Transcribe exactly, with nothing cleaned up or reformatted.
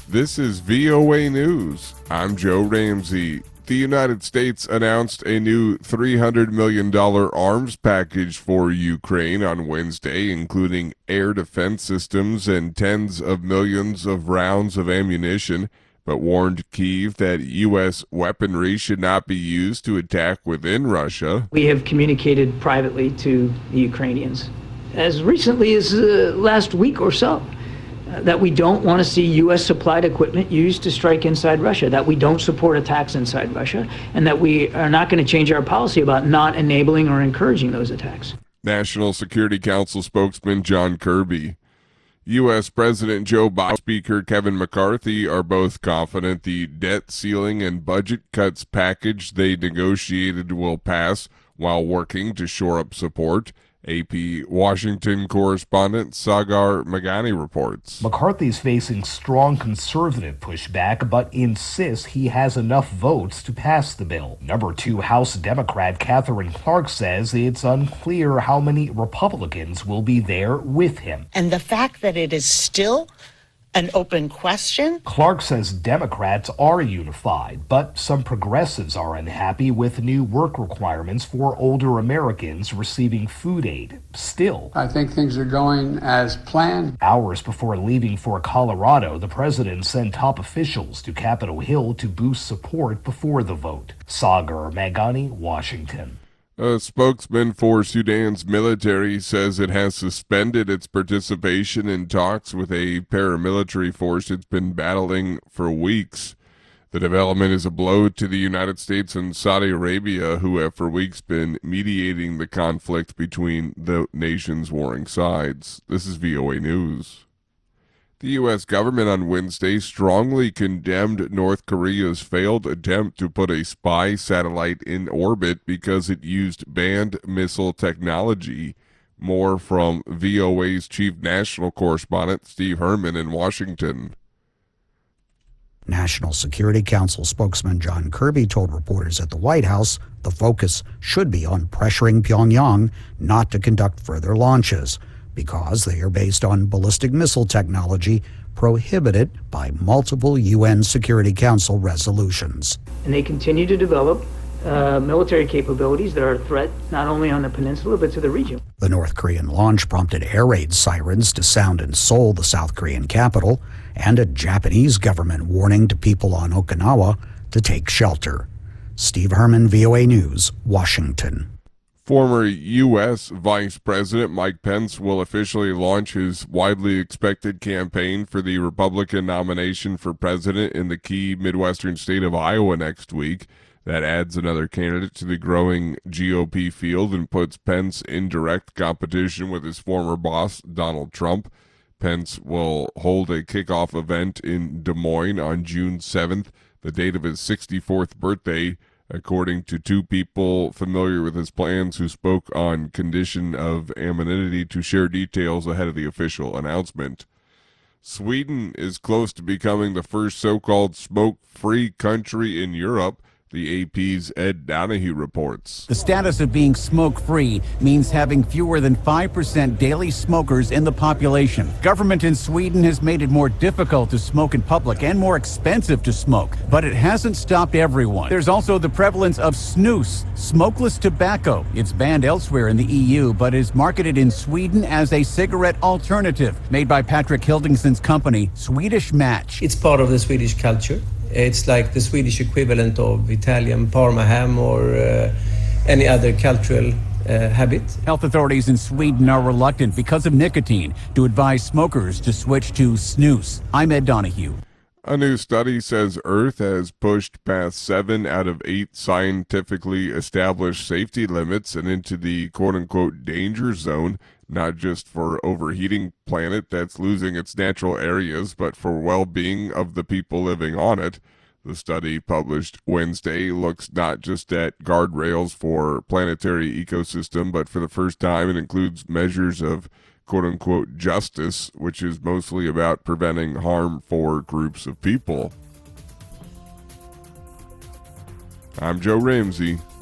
This is V O A News. I'm Joe Ramsey. The United States announced a new three hundred million dollars arms package for Ukraine on Wednesday, including air defense systems and tens of millions of rounds of ammunition, but warned Kyiv that U S weaponry should not be used to attack within Russia. We have communicated privately to the Ukrainians as recently as uh, last week or so uh, that we don't want to see U S supplied equipment used to strike inside Russia, that we don't support attacks inside Russia, and that we are not going to change our policy about not enabling or encouraging those attacks. National Security Council spokesman John Kirby. U S. President Joe Biden and Speaker Kevin McCarthy are both confident the debt ceiling and budget cuts package they negotiated will pass while working to shore up support. A P Washington correspondent Sagar Meghani reports. McCarthy's facing strong conservative pushback, but insists he has enough votes to pass the bill. Number two House Democrat Katherine Clark says it's unclear how many Republicans will be there with him. And the fact that it is still an open question. Clark says Democrats are unified, but some progressives are unhappy with new work requirements for older Americans receiving food aid. Still, I think things are going as planned. Hours before leaving for Colorado, the president sent top officials to Capitol Hill to boost support before the vote. Sagar Meghani, Washington. A spokesman for Sudan's military says it has suspended its participation in talks with a paramilitary force it's been battling for weeks. The development is a blow to the United States and Saudi Arabia, who have for weeks been mediating the conflict between the nation's warring sides. This is V O A News. The U S government on Wednesday strongly condemned North Korea's failed attempt to put a spy satellite in orbit because it used banned missile technology. More from V O A's chief national correspondent Steve Herman in Washington. National Security Council spokesman John Kirby told reporters at the White House the focus should be on pressuring Pyongyang not to conduct further launches, because they are based on ballistic missile technology prohibited by multiple U N Security Council resolutions. And they continue to develop uh, military capabilities that are a threat not only on the peninsula but to the region. The North Korean launch prompted air raid sirens to sound in Seoul, the South Korean capital, and a Japanese government warning to people on Okinawa to take shelter. Steve Herman, V O A News, Washington. Former U S. Vice President Mike Pence will officially launch his widely expected campaign for the Republican nomination for president in the key Midwestern state of Iowa next week. That adds another candidate to the growing G O P field and puts Pence in direct competition with his former boss, Donald Trump. Pence will hold a kickoff event in Des Moines on June seventh, the date of his sixty-fourth birthday, according to two people familiar with his plans who spoke on condition of anonymity to share details ahead of the official announcement. Sweden is close to becoming the first so-called smoke-free country in Europe, the A P's Ed Donahue reports. The status of being smoke-free means having fewer than five percent daily smokers in the population. Government in Sweden has made it more difficult to smoke in public and more expensive to smoke, but it hasn't stopped everyone. There's also the prevalence of snus, smokeless tobacco. It's banned elsewhere in the E U, but is marketed in Sweden as a cigarette alternative, made by Patrick Hildingson's company, Swedish Match. It's part of the Swedish culture. It's like the Swedish equivalent of Italian Parma ham or uh, any other cultural uh, habit. Health authorities in Sweden are reluctant because of nicotine to advise smokers to switch to snus. I'm Ed Donahue. A new study says Earth has pushed past seven out of eight scientifically established safety limits and into the quote-unquote danger zone, not just for overheating planet that's losing its natural areas, but for well-being of the people living on it. The study, published Wednesday, looks not just at guardrails for planetary ecosystem, but for the first time it includes measures of quote-unquote justice, which is mostly about preventing harm for groups of people. I'm Joe Ramsey.